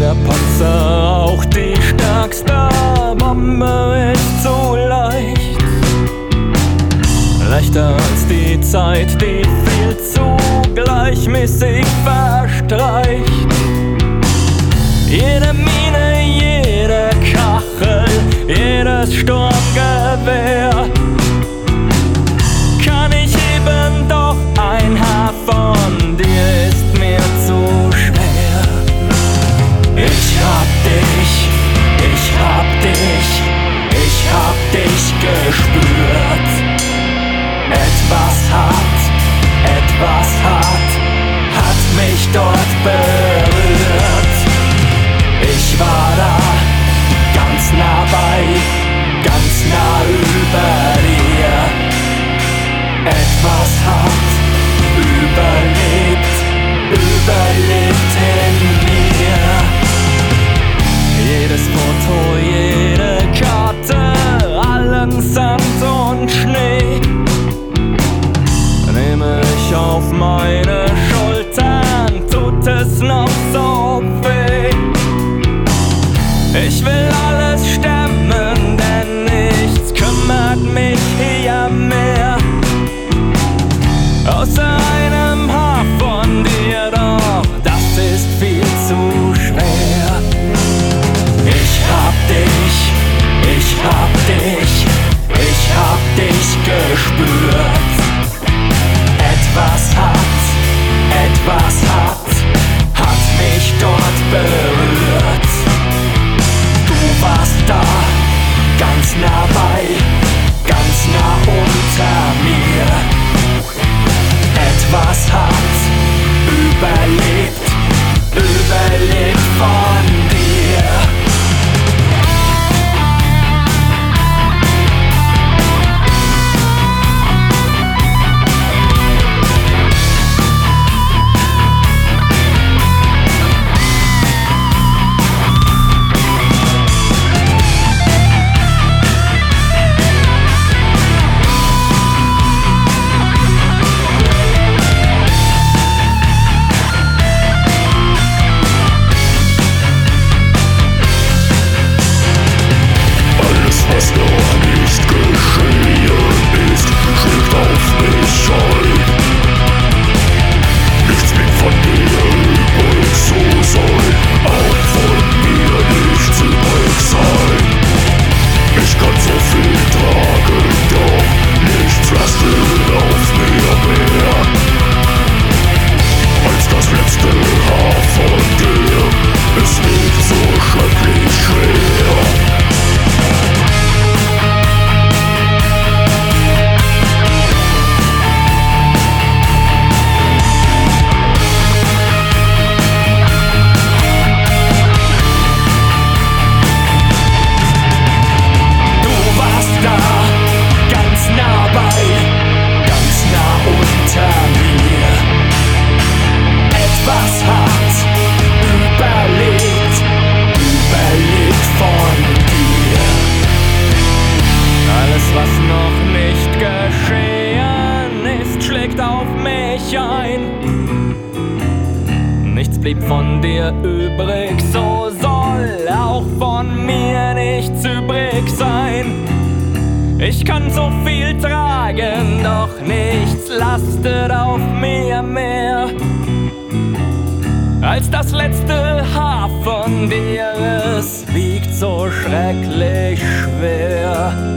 jeder Panzer, auch die stärkste Bombe ist zu leicht. Leichter als die Zeit, die viel zu gleichmäßig verstreicht. Jede Mine, jede Kachel, jedes Sturmgewehr kann ich heben, doch ein Haar von dir ist mir zu schwer. Ich hab dich, ich hab dich, ich hab dich gespürt. Etwas hat mich dort berührt. Ich war da, ganz nah bei, ganz nah über dir. Etwas hat überlebt in mir. Jedes Foto, jede Karte, allen Sand und Schnee nehme ich auf meine Schultern, tut es noch so weh. Ich will alles stemmen, denn nichts kümmert mich hier mehr. Außer einem Haar von dir, doch das ist viel zu schwer. Ich hab dich, ich hab dich, ich hab dich gespürt. Etwas hat mich dort berührt. Du warst da, ganz nah bei, ganz nah unter mir. Etwas hat überlebt von dir. Nichts blieb von dir übrig, so soll auch von mir nichts übrig sein. Ich kann so viel tragen, doch nichts lastet auf mir mehr als das letzte Haar von dir. Es wiegt so schrecklich schwer.